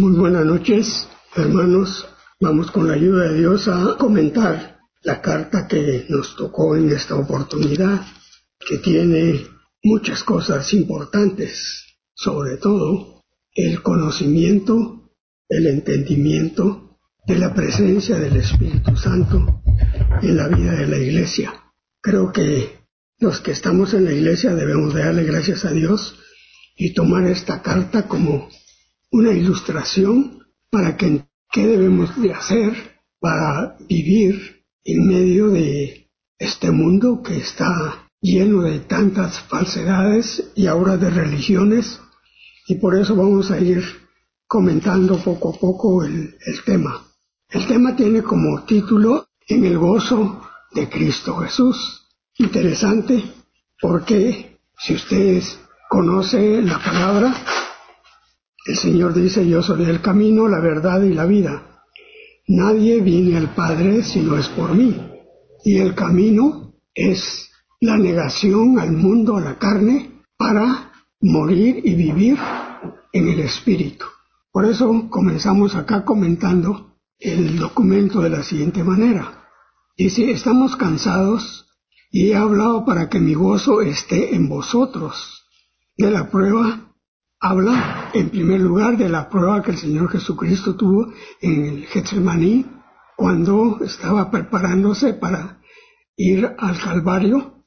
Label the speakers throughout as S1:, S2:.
S1: Muy buenas noches, hermanos. Vamos con la ayuda de Dios a comentar la carta que nos tocó en esta oportunidad, que tiene muchas cosas importantes, sobre todo el conocimiento, el entendimiento de la presencia del Espíritu Santo en la vida de la Iglesia. Creo que los que estamos en la Iglesia debemos darle gracias a Dios y tomar esta carta como una ilustración para que qué debemos de hacer para vivir en medio de este mundo que está lleno de tantas falsedades y ahora de religiones, y por eso vamos a ir comentando poco a poco el tema. El tema tiene como título En el gozo de Cristo Jesús. Interesante porque si ustedes conocen la palabra, el Señor dice: yo soy el camino, la verdad y la vida. Nadie viene al Padre si no es por mí. Y el camino es la negación al mundo, a la carne, para morir y vivir en el Espíritu. Por eso comenzamos acá comentando el documento de la siguiente manera. Dice: estamos cansados y he hablado para que mi gozo esté en vosotros. De la prueba habla, en primer lugar, de la prueba que el Señor Jesucristo tuvo en el Getsemaní, cuando estaba preparándose para ir al Calvario,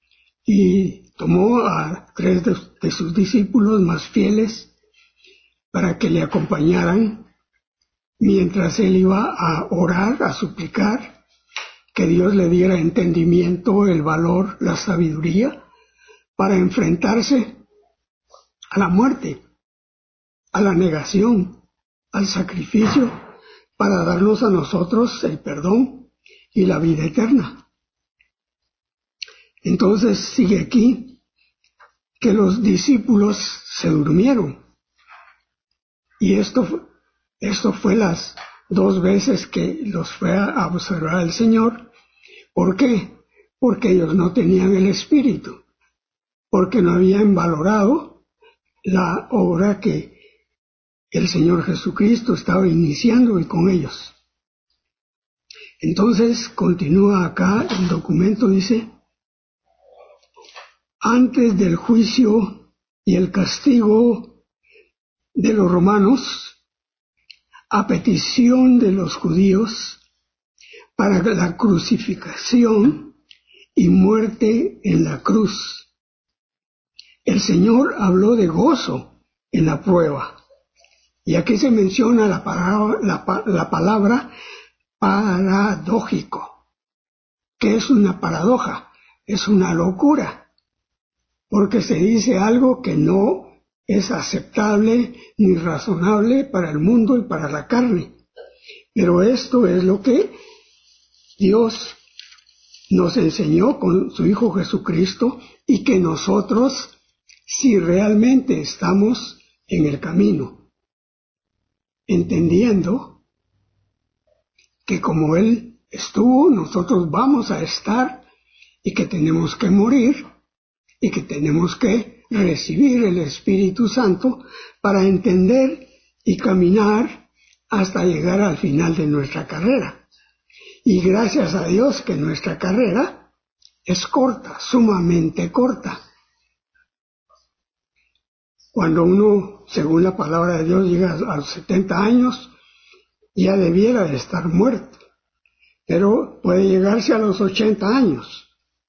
S1: y tomó a 3 de sus discípulos más fieles para que le acompañaran mientras él iba a orar, a suplicar que Dios le diera entendimiento, el valor, la sabiduría para enfrentarse a la muerte, a la negación, al sacrificio, para darnos a nosotros el perdón y la vida eterna. Entonces sigue aquí que los discípulos se durmieron. Y esto fue las 2 veces que los fue a observar el Señor. ¿Por qué? Porque ellos no tenían el Espíritu, porque no habían valorado la obra que el Señor Jesucristo estaba iniciando y con ellos. Entonces continúa acá el documento, dice: antes del juicio y el castigo de los romanos, a petición de los judíos, para la crucifixión y muerte en la cruz, el Señor habló de gozo en la prueba. Y aquí se menciona la palabra paradójico. ¿Qué es una paradoja? Es una locura, porque se dice algo que no es aceptable ni razonable para el mundo y para la carne. Pero esto es lo que Dios nos enseñó con su Hijo Jesucristo, y que nosotros, si realmente estamos en el camino, entendiendo que como Él estuvo, nosotros vamos a estar, y que tenemos que morir, y que tenemos que recibir el Espíritu Santo para entender y caminar hasta llegar al final de nuestra carrera. Y gracias a Dios que nuestra carrera es corta, sumamente corta. Cuando uno, según la palabra de Dios, llega a los 70 años, ya debiera de estar muerto, pero puede llegarse a los 80 años.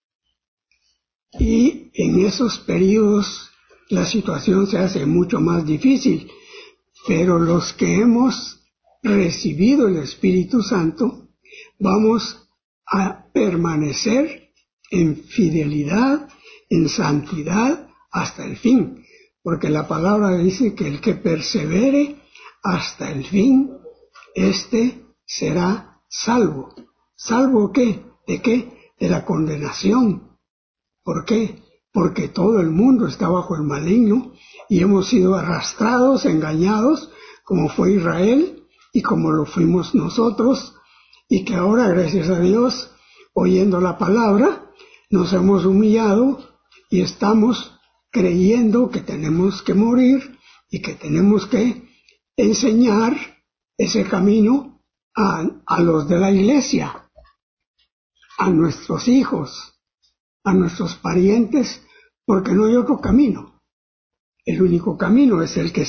S1: Y en esos periodos la situación se hace mucho más difícil, pero los que hemos recibido el Espíritu Santo vamos a permanecer en fidelidad, en santidad hasta el fin, porque la palabra dice que el que persevere hasta el fin, éste será salvo. ¿Salvo qué? ¿De qué? De la condenación. ¿Por qué? Porque todo el mundo está bajo el maligno y hemos sido arrastrados, engañados, como fue Israel y como lo fuimos nosotros, y que ahora, gracias a Dios, oyendo la palabra, nos hemos humillado y estamos creyendo que tenemos que morir y que tenemos que enseñar ese camino a los de la iglesia, a nuestros hijos, a nuestros parientes, porque no hay otro camino. El único camino es el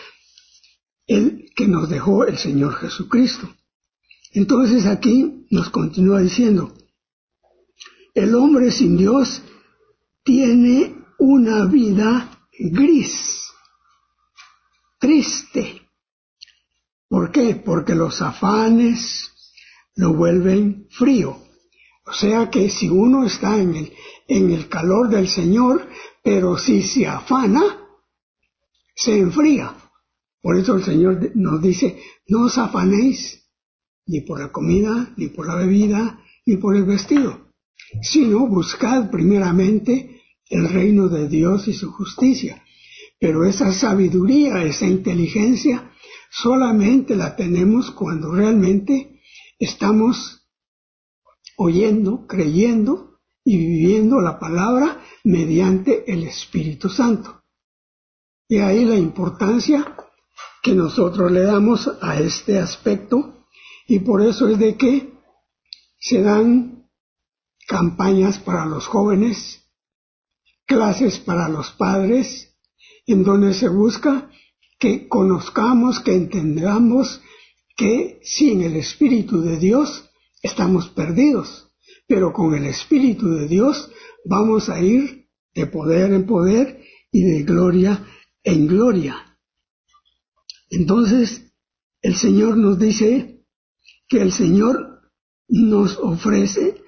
S1: que nos dejó el Señor Jesucristo. Entonces aquí nos continúa diciendo, el hombre sin Dios tiene una vida gris, triste. ¿Por qué? Porque los afanes lo vuelven frío. O sea que si uno está en el calor del Señor, pero si se afana, se enfría. Por eso el Señor nos dice, no os afanéis ni por la comida, ni por la bebida, ni por el vestido, sino buscad primeramente el reino de Dios y su justicia. Pero esa sabiduría, esa inteligencia, solamente la tenemos cuando realmente estamos oyendo, creyendo y viviendo la palabra mediante el Espíritu Santo. Y ahí la importancia que nosotros le damos a este aspecto, y por eso es de que se dan campañas para los jóvenes, clases para los padres, en donde se busca que conozcamos, que entendamos que sin el Espíritu de Dios estamos perdidos, pero con el Espíritu de Dios vamos a ir de poder en poder y de gloria en gloria. Entonces, el Señor nos dice que el Señor nos ofrece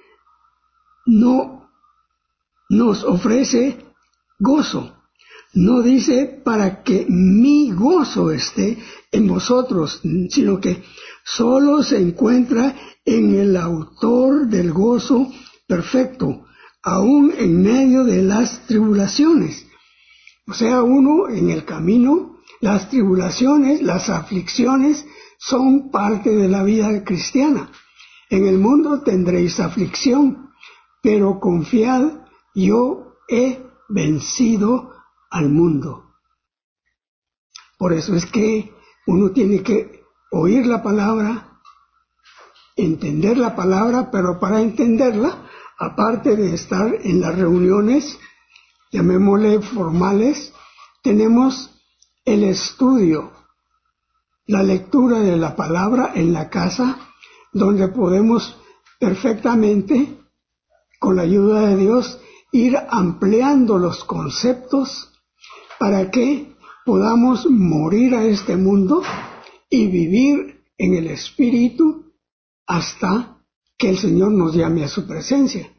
S1: gozo. No dice para que mi gozo esté en vosotros, sino que solo se encuentra en el autor del gozo perfecto, aún en medio de las tribulaciones. O sea, uno en el camino, las tribulaciones, las aflicciones son parte de la vida cristiana. En el mundo tendréis aflicción, pero confiad, yo he vencido al mundo. Por eso es que uno tiene que oír la palabra, entender la palabra, pero para entenderla, aparte de estar en las reuniones, llamémosle formales, tenemos el estudio, la lectura de la palabra en la casa, donde podemos perfectamente, con la ayuda de Dios, ir ampliando los conceptos para que podamos morir a este mundo y vivir en el Espíritu hasta que el Señor nos llame a su presencia.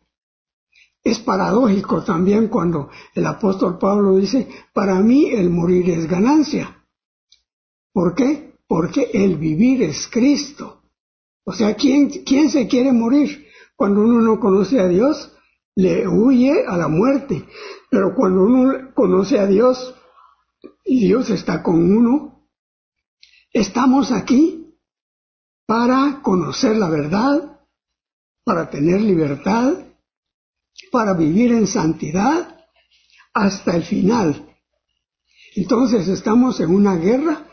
S1: Es paradójico también cuando el apóstol Pablo dice, para mí el morir es ganancia. ¿Por qué? Porque el vivir es Cristo. O sea, ¿quién se quiere morir? Cuando uno no conoce a Dios, le huye a la muerte. Pero cuando uno conoce a Dios y Dios está con uno, estamos aquí para conocer la verdad, para tener libertad, para vivir en santidad hasta el final. Entonces estamos en una guerra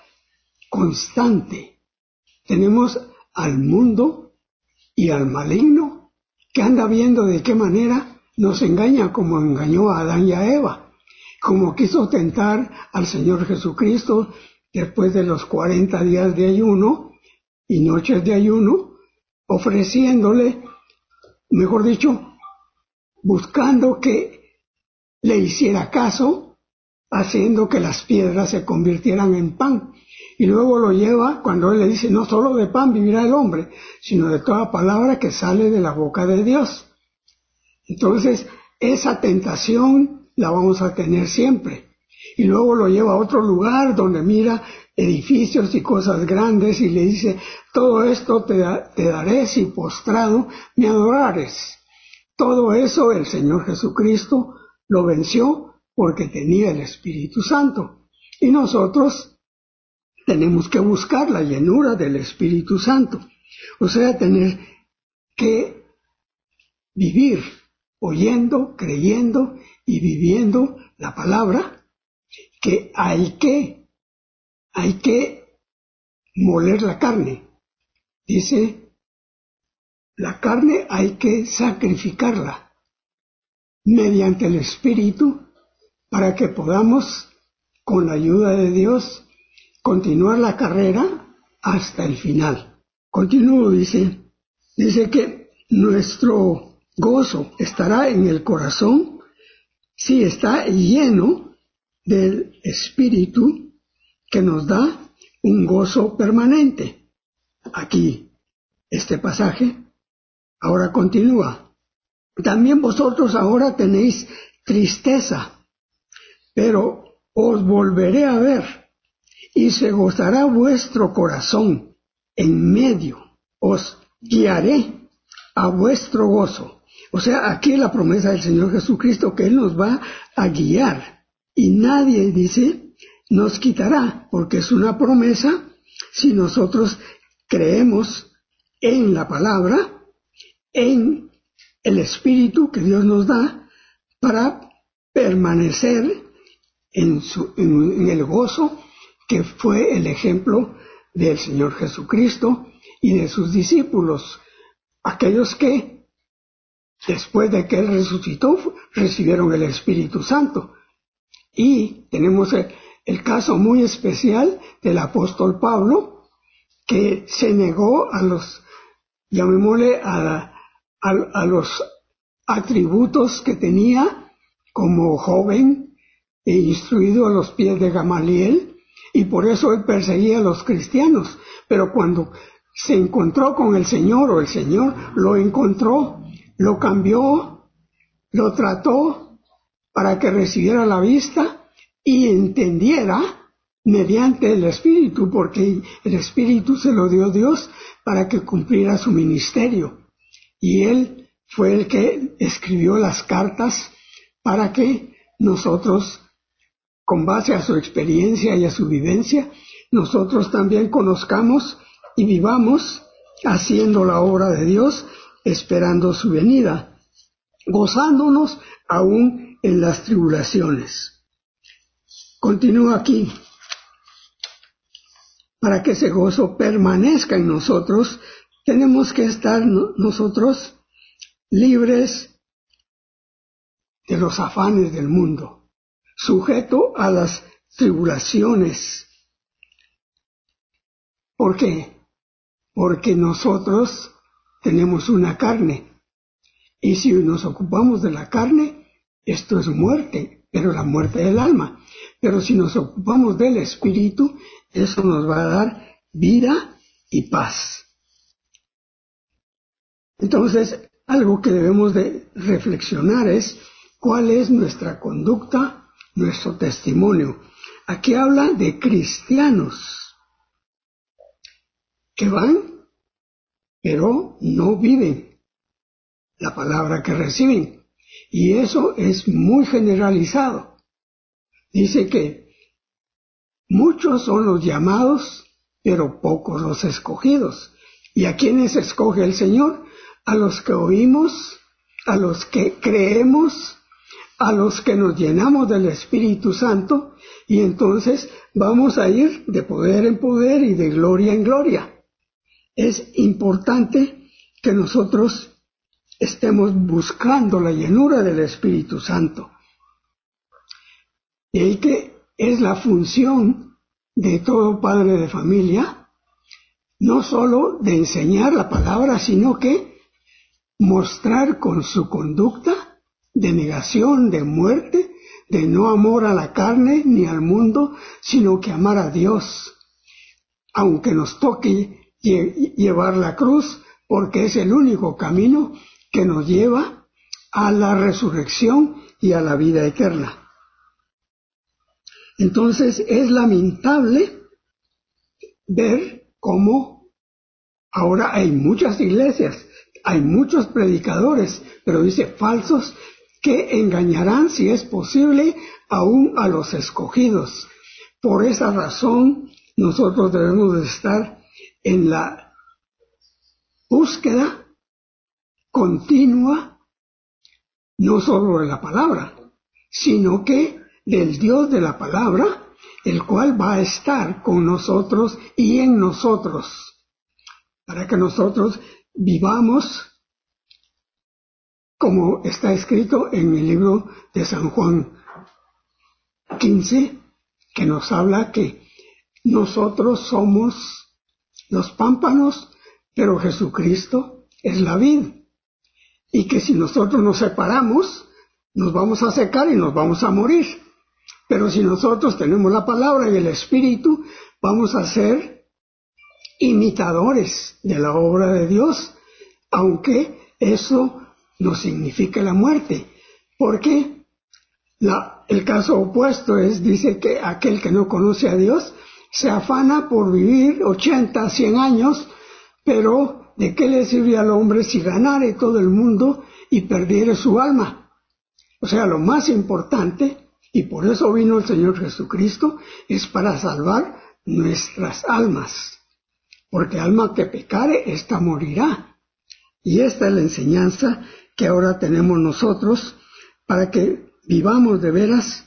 S1: constante. Tenemos al mundo y al maligno que anda viendo de qué manera nos engaña, como engañó a Adán y a Eva, como quiso tentar al Señor Jesucristo después de los 40 días de ayuno y noches de ayuno, ofreciéndole, mejor dicho, buscando que le hiciera caso, haciendo que las piedras se convirtieran en pan. Y luego lo lleva cuando él le dice, no solo de pan vivirá el hombre, sino de toda palabra que sale de la boca de Dios. Entonces, esa tentación la vamos a tener siempre. Y luego lo lleva a otro lugar donde mira edificios y cosas grandes y le dice, todo esto te daré si postrado me adorares. Todo eso el Señor Jesucristo lo venció porque tenía el Espíritu Santo. Y nosotros tenemos que buscar la llenura del Espíritu Santo. O sea, tener que vivir oyendo, creyendo y viviendo la palabra, que hay que moler la carne. Dice, la carne hay que sacrificarla mediante el Espíritu para que podamos, con la ayuda de Dios, continuar la carrera hasta el final. Continúo, dice que nuestro gozo estará en el corazón si está lleno del Espíritu que nos da un gozo permanente. Aquí, este pasaje, ahora continúa. También vosotros ahora tenéis tristeza, pero os volveré a ver, y se gozará vuestro corazón en medio, os guiaré a vuestro gozo. O sea, aquí la promesa del Señor Jesucristo, que Él nos va a guiar, y nadie, dice, nos quitará, porque es una promesa si nosotros creemos en la palabra, en el Espíritu que Dios nos da para permanecer en el gozo que fue el ejemplo del Señor Jesucristo y de sus discípulos, aquellos que después de que Él resucitó recibieron el Espíritu Santo. Y tenemos el caso muy especial del apóstol Pablo, que se negó a los, llamémosle, a los atributos que tenía como joven e instruido a los pies de Gamaliel, y por eso él perseguía a los cristianos. Pero cuando se encontró con el Señor, o el Señor lo encontró, lo cambió, lo trató para que recibiera la vista y entendiera mediante el Espíritu, porque el Espíritu se lo dio Dios para que cumpliera su ministerio. Y él fue el que escribió las cartas para que nosotros, con base a su experiencia y a su vivencia, nosotros también conozcamos y vivamos haciendo la obra de Dios, esperando su venida, gozándonos aún en las tribulaciones. Continúa aquí. Para que ese gozo permanezca en nosotros, tenemos que estar nosotros libres de los afanes del mundo, sujeto a las tribulaciones. ¿Por qué? Porque nosotros tenemos una carne, y si nos ocupamos de la carne, esto es muerte, pero la muerte del alma. Pero si nos ocupamos del Espíritu, eso nos va a dar vida y paz. Entonces, algo que debemos de reflexionar es cuál es nuestra conducta, nuestro testimonio. Aquí habla de cristianos que van, pero no viven la palabra que reciben. Y eso es muy generalizado. Dice que muchos son los llamados, pero pocos los escogidos. ¿Y a quiénes escoge el Señor? A los que oímos, a los que creemos, a los que nos llenamos del Espíritu Santo, y entonces vamos a ir de poder en poder y de gloria en gloria. Es importante que nosotros estemos buscando la llenura del Espíritu Santo. Y ahí que es la función de todo padre de familia, no solo de enseñar la palabra, sino que mostrar con su conducta de negación, de muerte, de no amor a la carne ni al mundo, sino que amar a Dios, aunque nos toque llevar la cruz, porque es el único camino que nos lleva a la resurrección y a la vida eterna. Entonces es lamentable ver cómo ahora hay muchas iglesias, hay muchos predicadores, pero dice falsos, que engañarán, si es posible, aún a los escogidos. Por esa razón, nosotros debemos de estar en la búsqueda continua, no solo de la palabra, sino que del Dios de la palabra, el cual va a estar con nosotros y en nosotros, para que nosotros vivamos como está escrito en el libro de San Juan 15, que nos habla que nosotros somos los pámpanos, pero Jesucristo es la vid, y que si nosotros nos separamos, nos vamos a secar y nos vamos a morir. Pero si nosotros tenemos la palabra y el Espíritu, vamos a ser imitadores de la obra de Dios, aunque eso no significa la muerte, porque el caso opuesto dice que aquel que no conoce a Dios se afana por vivir 80, 100 años, pero ¿de qué le sirve al hombre si ganare todo el mundo y perdiere su alma? O sea, lo más importante, y por eso vino el Señor Jesucristo, es para salvar nuestras almas, porque alma que pecare, ésta morirá. Y esta es la enseñanza que ahora tenemos nosotros para que vivamos de veras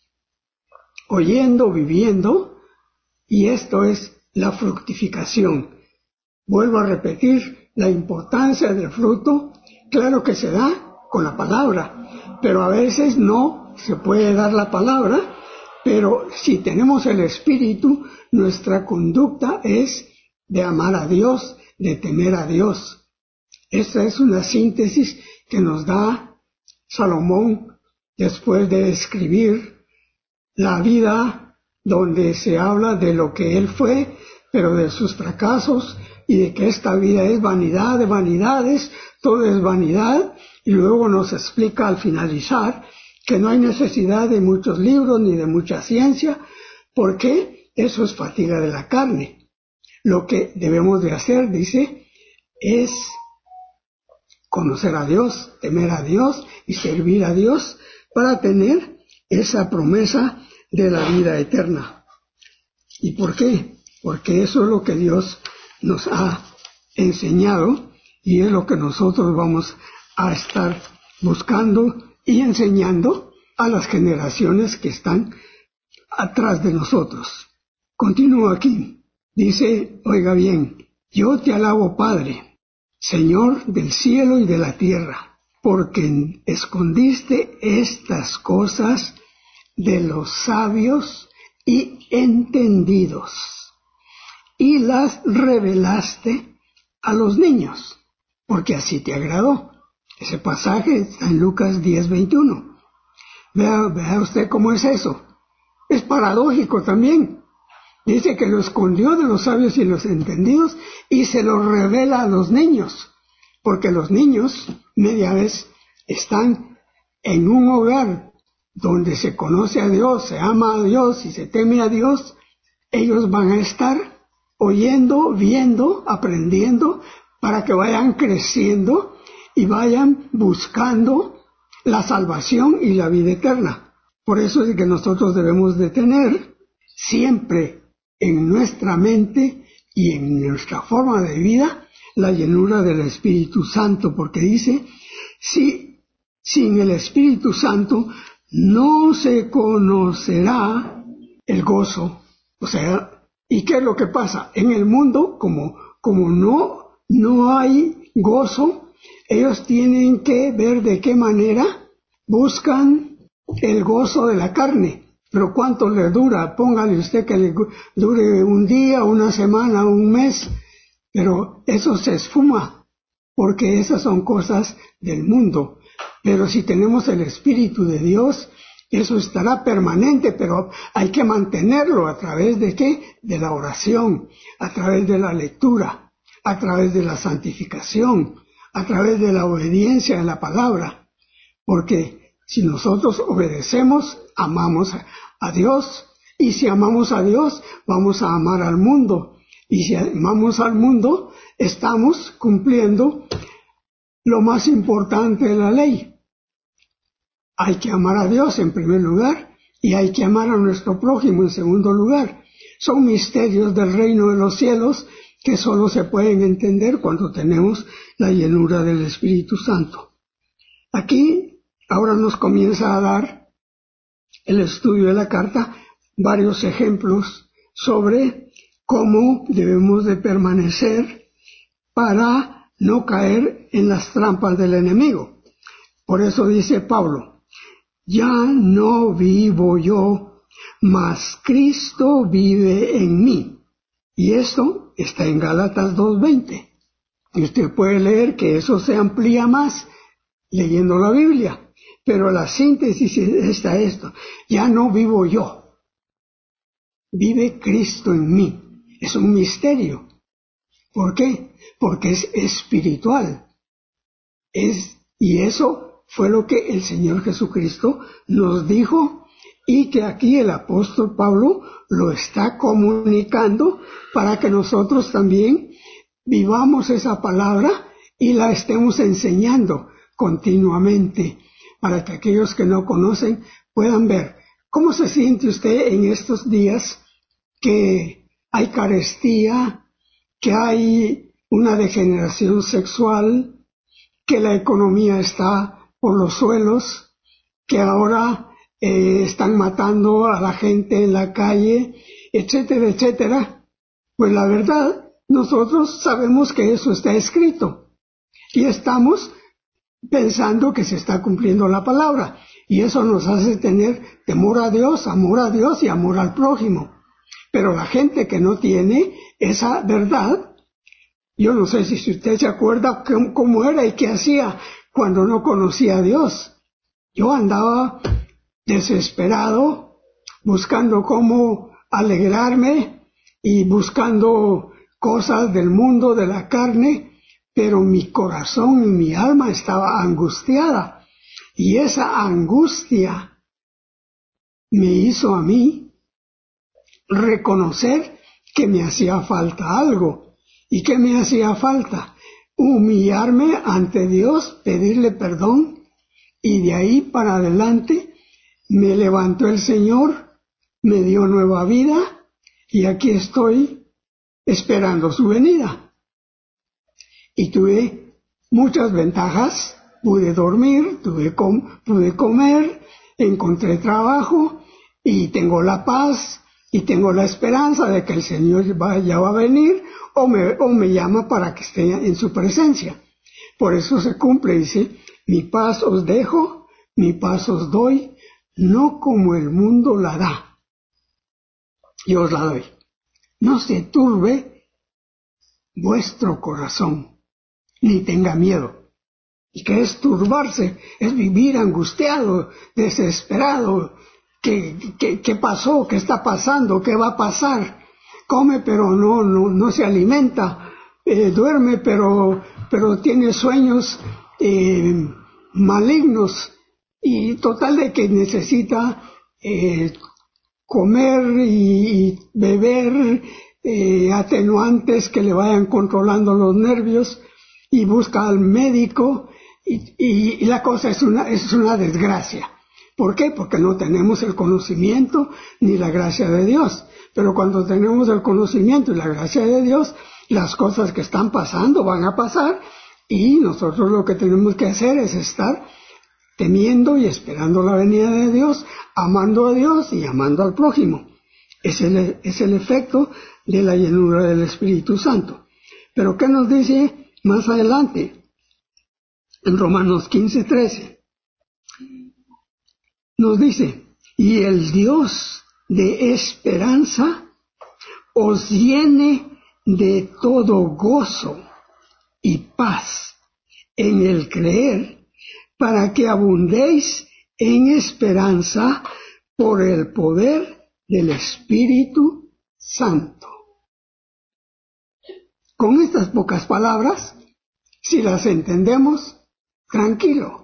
S1: oyendo, viviendo, y esto es la fructificación. Vuelvo a repetir, la importancia del fruto, claro que se da con la palabra, pero a veces no se puede dar la palabra, pero si tenemos el Espíritu, nuestra conducta es de amar a Dios, de temer a Dios. Esta es una síntesis que nos da Salomón después de escribir la vida donde se habla de lo que él fue, pero de sus fracasos y de que esta vida es vanidad de vanidades, todo es vanidad, y luego nos explica al finalizar que no hay necesidad de muchos libros ni de mucha ciencia, porque eso es fatiga de la carne. Lo que debemos de hacer, dice, es conocer a Dios, temer a Dios y servir a Dios para tener esa promesa de la vida eterna. ¿Y por qué? Porque eso es lo que Dios nos ha enseñado y es lo que nosotros vamos a estar buscando y enseñando a las generaciones que están atrás de nosotros. Continúo aquí. Dice, oiga bien, yo te alabo, Padre, Señor del cielo y de la tierra, porque escondiste estas cosas de los sabios y entendidos, y las revelaste a los niños, porque así te agradó. Ese pasaje está en Lucas 10:21. Vea usted cómo es eso. Es paradójico también. Dice que lo escondió de los sabios y los entendidos y se lo revela a los niños, porque los niños media vez están en un hogar donde se conoce a Dios, se ama a Dios y se teme a Dios. Ellos van a estar oyendo, viendo, aprendiendo, para que vayan creciendo y vayan buscando la salvación y la vida eterna. Por eso es que nosotros debemos de tener siempre en nuestra mente y en nuestra forma de vida la llenura del Espíritu Santo, porque dice, si sin el Espíritu Santo no se conocerá el gozo. O sea, ¿y qué es lo que pasa? En el mundo, como no hay gozo, ellos tienen que ver de qué manera buscan el gozo de la carne. Pero ¿cuánto le dura? Póngale usted que le dure un día, una semana, un mes, pero eso se esfuma, porque esas son cosas del mundo. Pero si tenemos el Espíritu de Dios, eso estará permanente, pero hay que mantenerlo a través de ¿qué? De la oración, a través de la lectura, a través de la santificación, a través de la obediencia a la palabra, porque si nosotros obedecemos, amamos a Dios, y si amamos a Dios, vamos a amar al mundo, y si amamos al mundo, estamos cumpliendo lo más importante de la ley. Hay que amar a Dios en primer lugar, y hay que amar a nuestro prójimo en segundo lugar. Son misterios del reino de los cielos que solo se pueden entender cuando tenemos la llenura del Espíritu Santo. Aquí ahora nos comienza a dar el estudio de la carta varios ejemplos sobre cómo debemos de permanecer para no caer en las trampas del enemigo. Por eso dice Pablo, ya no vivo yo, mas Cristo vive en mí. Y esto está en Gálatas 2:20. Y usted puede leer que eso se amplía más leyendo la Biblia. Pero la síntesis está esto, ya no vivo yo, vive Cristo en mí. Es un misterio. ¿Por qué? Porque es espiritual. Y eso fue lo que el Señor Jesucristo nos dijo y que aquí el apóstol Pablo lo está comunicando para que nosotros también vivamos esa palabra y la estemos enseñando continuamente para que aquellos que no conocen puedan ver. ¿Cómo se siente usted en estos días que hay carestía, que hay una degeneración sexual, que la economía está por los suelos, que ahora están matando a la gente en la calle, etcétera, etcétera? Pues la verdad, nosotros sabemos que eso está escrito y estamos pensando que se está cumpliendo la palabra, y eso nos hace tener temor a Dios y amor al prójimo. Pero la gente que no tiene esa verdad, yo no sé si usted se acuerda cómo era y qué hacía cuando no conocía a Dios. Yo andaba desesperado, buscando cómo alegrarme y buscando cosas del mundo, de la carne, pero mi corazón y mi alma estaba angustiada. Y esa angustia me hizo a mí reconocer que me hacía falta algo. ¿Y qué me hacía falta? Humillarme ante Dios, pedirle perdón, y de ahí para adelante me levantó el Señor, me dio nueva vida, y aquí estoy esperando su venida. Y tuve muchas ventajas, pude dormir, pude comer, encontré trabajo, y tengo la paz, y tengo la esperanza de que el Señor ya va a venir, o me llama para que esté en su presencia. Por eso se cumple, dice, mi paz os dejo, mi paz os doy, no como el mundo la da, yo os la doy. No se turbe vuestro corazón, ni tenga miedo. ¿Y qué es turbarse? Es vivir angustiado, desesperado. ¿Qué pasó? ¿Qué está pasando? ¿Qué va a pasar? Come pero no se alimenta, duerme pero tiene sueños malignos, y total de que necesita comer y beber atenuantes que le vayan controlando los nervios, y busca al médico, y la cosa es una desgracia. ¿Por qué? Porque no tenemos el conocimiento ni la gracia de Dios. Pero cuando tenemos el conocimiento y la gracia de Dios, las cosas que están pasando van a pasar, y nosotros lo que tenemos que hacer es estar temiendo y esperando la venida de Dios, amando a Dios y amando al prójimo. Es el efecto de la llenura del Espíritu Santo. Pero ¿qué nos dice más adelante? En Romanos 15:13. Nos dice, y el Dios de esperanza os llene de todo gozo y paz en el creer, para que abundéis en esperanza por el poder del Espíritu Santo. Con estas pocas palabras, si las entendemos, tranquilo.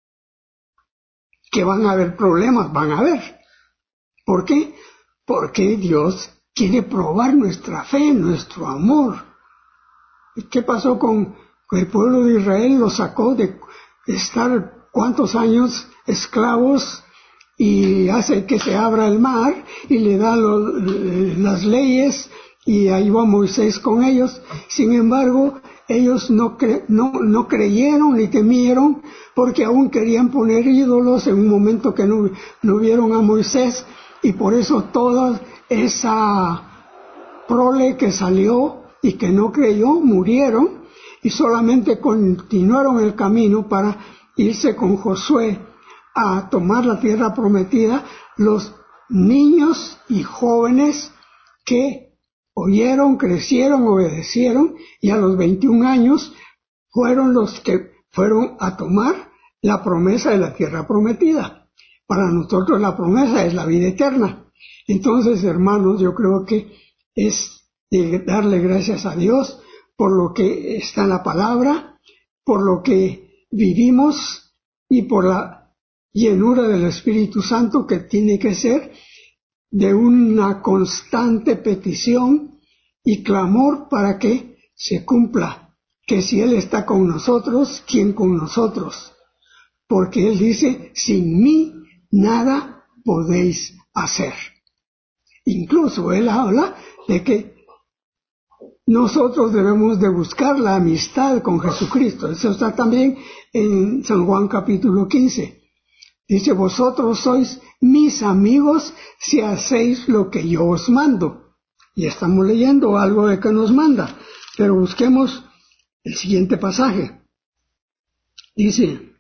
S1: Que van a haber problemas, van a haber. ¿Por qué? Porque Dios quiere probar nuestra fe, nuestro amor. ¿Qué pasó con el pueblo de Israel? Lo sacó de estar cuántos años esclavos, y hace que se abra el mar y le da las leyes, y ahí va Moisés con ellos. Sin embargo, ellos no creyeron ni temieron, porque aún querían poner ídolos en un momento que no vieron a Moisés, Y por eso toda esa prole que salió y que no creyó, murieron y solamente continuaron el camino para irse con Josué a tomar la tierra prometida, los niños y jóvenes que oyeron, crecieron, obedecieron, y a los 21 años fueron los que fueron a tomar la promesa de la tierra prometida. Para nosotros la promesa es la vida eterna. Entonces, hermanos, yo creo que es de darle gracias a Dios por lo que está en la palabra, por lo que vivimos y por la llenura del Espíritu Santo, que tiene que ser de una constante petición y clamor para que se cumpla, que si Él está con nosotros, ¿quién con nosotros? Porque Él dice, sin mí nada podéis hacer. Incluso Él habla de que nosotros debemos de buscar la amistad con Jesucristo. Eso está también en San Juan capítulo 15. Dice, vosotros sois mis amigos si hacéis lo que yo os mando. Y estamos leyendo algo de que nos manda. Pero busquemos el siguiente pasaje. Dice,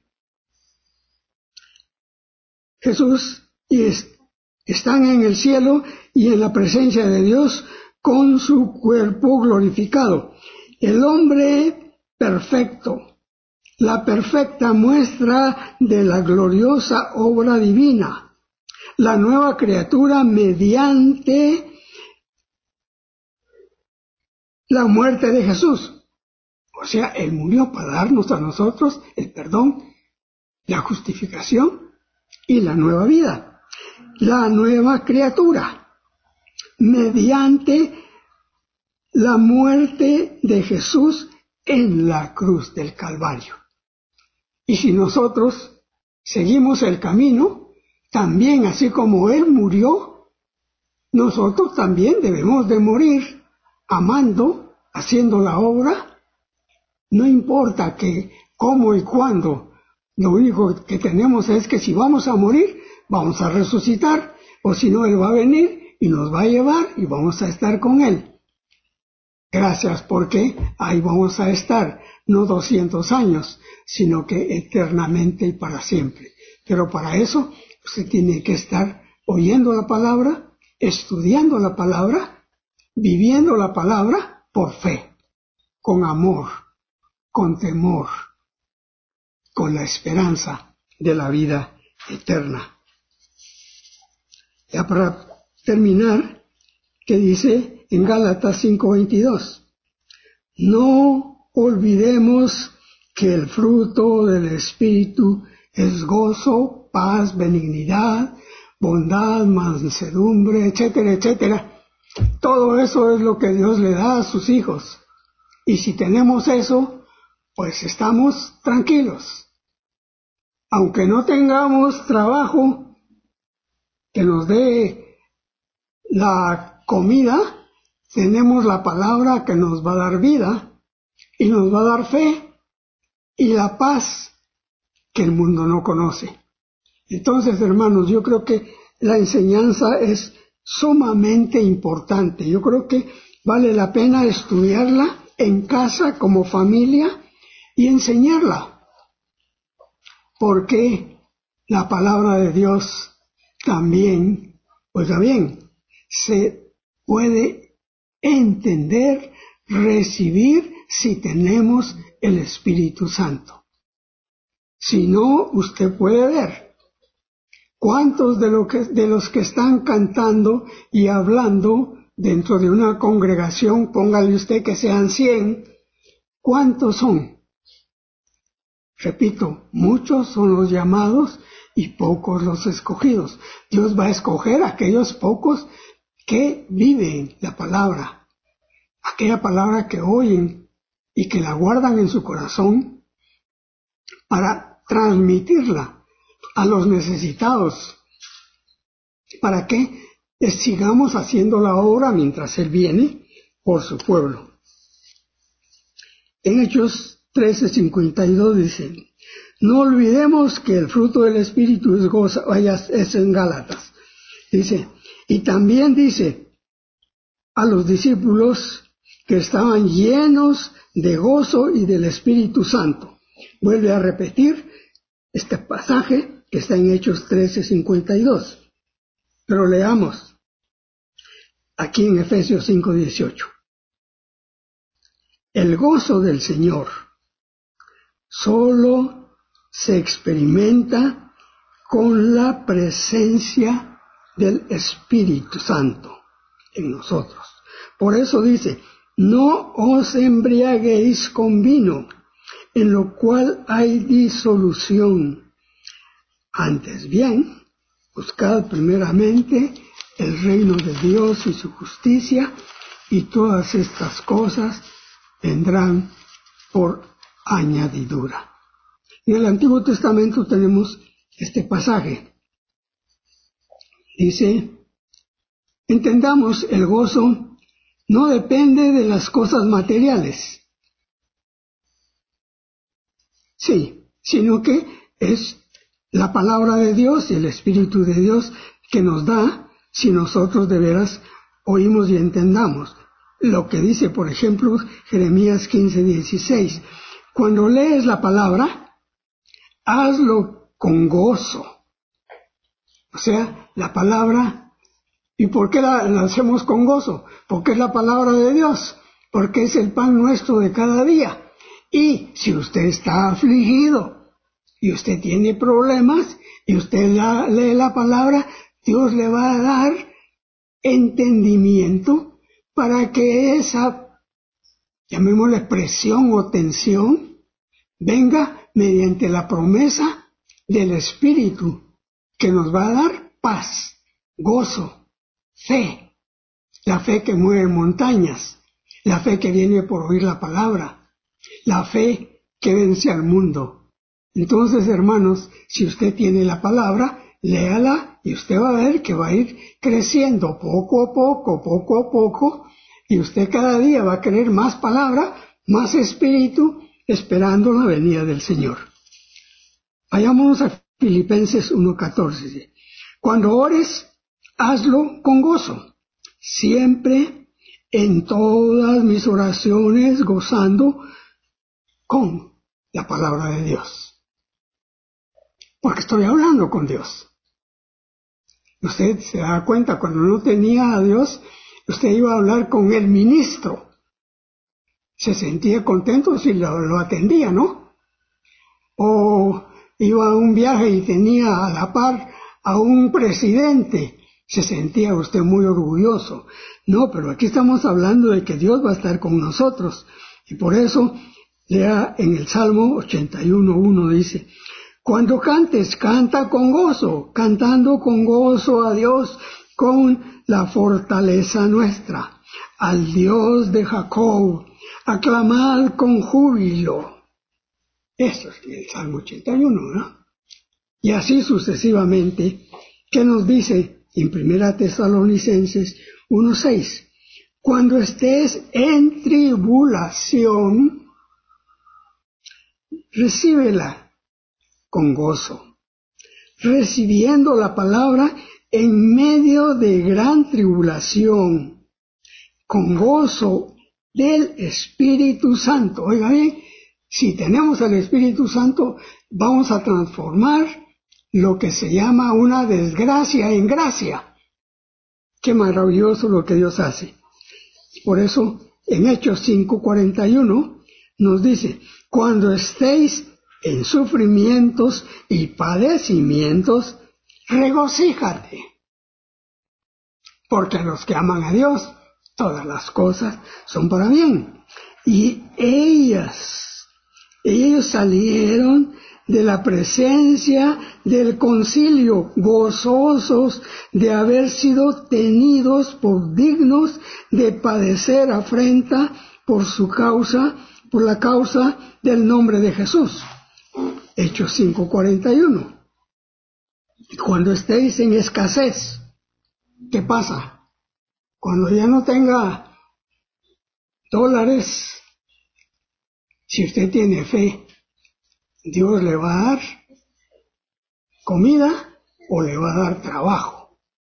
S1: Jesús están en el cielo y en la presencia de Dios con su cuerpo glorificado. El hombre perfecto, la perfecta muestra de la gloriosa obra divina, la nueva criatura mediante la muerte de Jesús. O sea, Él murió para darnos a nosotros el perdón, la justificación y la nueva vida, la nueva criatura, mediante la muerte de Jesús en la cruz del Calvario. Y si nosotros seguimos el camino, también así como Él murió, nosotros también debemos de morir amando, haciendo la obra. No importa que cómo y cuándo, lo único que tenemos es que si vamos a morir, vamos a resucitar, o si no, Él va a venir y nos va a llevar y vamos a estar con Él. Gracias, porque ahí vamos a estar, no 200 años, sino que eternamente y para siempre. Pero para eso usted tiene que estar oyendo la palabra, estudiando la palabra, viviendo la palabra por fe, con amor, con temor, con la esperanza de la vida eterna. Ya para terminar, que dice en Gálatas 5:22, no olvidemos que el fruto del Espíritu es gozo, paz, benignidad, bondad, mansedumbre, etcétera, etcétera. Todo eso es lo que Dios le da a sus hijos. Y si tenemos eso, pues estamos tranquilos. Aunque no tengamos trabajo que nos dé la comida, tenemos la palabra que nos va a dar vida y nos va a dar fe y la paz que el mundo no conoce. Entonces, hermanos, yo creo que la enseñanza es sumamente importante. Yo creo que vale la pena estudiarla en casa como familia y enseñarla, porque la palabra de Dios también, oiga bien, se puede entender, recibir si tenemos el Espíritu Santo. Si no, usted puede ver cuántos de los que están cantando y hablando dentro de una congregación, póngale usted que sean 100, ¿cuántos son? Repito, muchos son los llamados y pocos los escogidos. Dios va a escoger a aquellos pocos que viven la palabra, aquella palabra que oyen y que la guardan en su corazón para transmitirla a los necesitados, para que sigamos haciendo la obra mientras Él viene por su pueblo. En Hechos 13:52 dice, no olvidemos que el fruto del Espíritu es gozo, es en Gálatas, Dice, y también dice a los discípulos que estaban llenos de gozo y del Espíritu Santo. Vuelve a repetir este pasaje que está en Hechos 13:52. Pero leamos aquí en Efesios 5:18. El gozo del Señor solo se experimenta con la presencia del Espíritu Santo en nosotros. Por eso dice, no os embriaguéis con vino, en lo cual hay disolución. Antes bien, buscad primeramente el reino de Dios y su justicia, y todas estas cosas vendrán por añadidura. En el Antiguo Testamento tenemos este pasaje. Dice, entendamos, el gozo no depende de las cosas materiales, sí, sino que es la palabra de Dios y el Espíritu de Dios que nos da si nosotros de veras oímos y entendamos. Lo que dice, por ejemplo, Jeremías 15:16. Cuando lees la palabra, hazlo con gozo. O sea, la palabra. ¿Y por qué la hacemos con gozo? Porque es la palabra de Dios, porque es el pan nuestro de cada día. Y si usted está afligido y usted tiene problemas y usted lee la palabra, Dios le va a dar entendimiento para que esa, llamémosle presión o tensión, venga mediante la promesa del Espíritu que nos va a dar paz, gozo, fe, la fe que mueve montañas, la fe que viene por oír la palabra, la fe que vence al mundo. Entonces, hermanos, si usted tiene la palabra, léala y usted va a ver que va a ir creciendo poco a poco, y usted cada día va a querer más palabra, más espíritu, esperando la venida del Señor. Vayámonos a Filipenses 1:14. Cuando ores, hazlo con gozo, siempre en todas mis oraciones gozando con la palabra de Dios. Porque estoy hablando con Dios. Usted se da cuenta, cuando no tenía a Dios, usted iba a hablar con el ministro. Se sentía contento si lo atendía, ¿no? O iba a un viaje y tenía a la par a un presidente. Se sentía usted muy orgulloso. No, pero aquí estamos hablando de que Dios va a estar con nosotros. Y por eso, lea en el Salmo 81:1 dice, cuando cantes, canta con gozo, cantando con gozo a Dios, con la fortaleza nuestra. Al Dios de Jacob, aclamad con júbilo. Eso es el Salmo 81, ¿no? Y así sucesivamente, ¿qué nos dice en 1 Tesalonicenses 1:6? Cuando estés en tribulación, recíbela con gozo, recibiendo la palabra en medio de gran tribulación, con gozo del Espíritu Santo. Oiga bien, si tenemos al Espíritu Santo, vamos a transformar lo que se llama una desgracia en gracia. Qué maravilloso lo que Dios hace. Por eso, en Hechos 5:41 nos dice, cuando estéis en sufrimientos y padecimientos, regocíjate. Porque a los que aman a Dios, todas las cosas son para bien. Y ellos salieron de la presencia del concilio, gozosos de haber sido tenidos por dignos de padecer afrenta por su causa, por la causa del nombre de Jesús. Hechos 5:41. Cuando estéis en escasez, ¿qué pasa? Cuando ya no tenga dólares, si usted tiene fe, Dios le va a dar comida o le va a dar trabajo.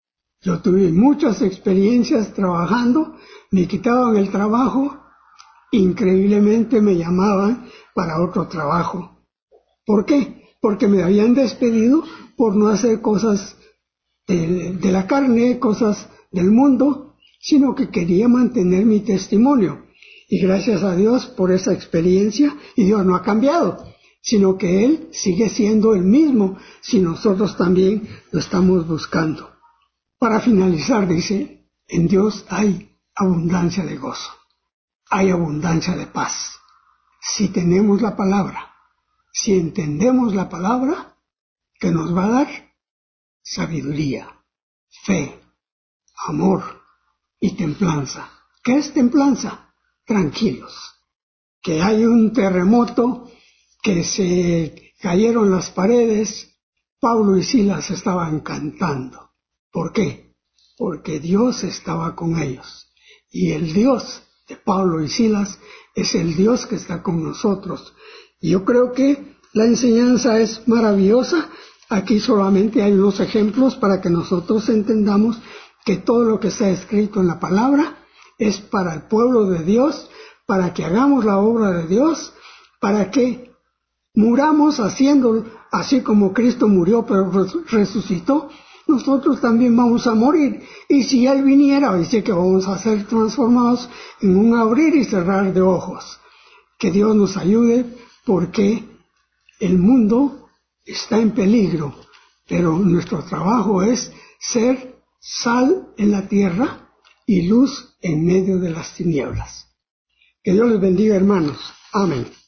S1: Yo tuve muchas experiencias trabajando, me quitaban el trabajo, increíblemente me llamaban para otro trabajo. ¿Por qué? Porque me habían despedido por no hacer cosas de la carne, cosas del mundo, sino que quería mantener mi testimonio. Y gracias a Dios por esa experiencia, y Dios no ha cambiado, sino que Él sigue siendo el mismo, si nosotros también lo estamos buscando. Para finalizar, dice, en Dios hay abundancia de gozo, hay abundancia de paz. Si tenemos la palabra, si entendemos la palabra, que nos va a dar sabiduría, fe, amor y templanza. ¿Qué es templanza? Tranquilos. Que hay un terremoto, que se cayeron las paredes, Pablo y Silas estaban cantando. ¿Por qué? Porque Dios estaba con ellos. Y el Dios de Pablo y Silas es el Dios que está con nosotros. Y yo creo que la enseñanza es maravillosa. Aquí solamente hay unos ejemplos para que nosotros entendamos que todo lo que está escrito en la palabra es para el pueblo de Dios, para que hagamos la obra de Dios, para que muramos haciendo así como Cristo murió pero resucitó. Nosotros también vamos a morir, y si Él viniera, dice que vamos a ser transformados en un abrir y cerrar de ojos. Que Dios nos ayude, porque el mundo está en peligro, pero nuestro trabajo es ser sal en la tierra y luz en medio de las tinieblas. Que Dios les bendiga, hermanos. Amén.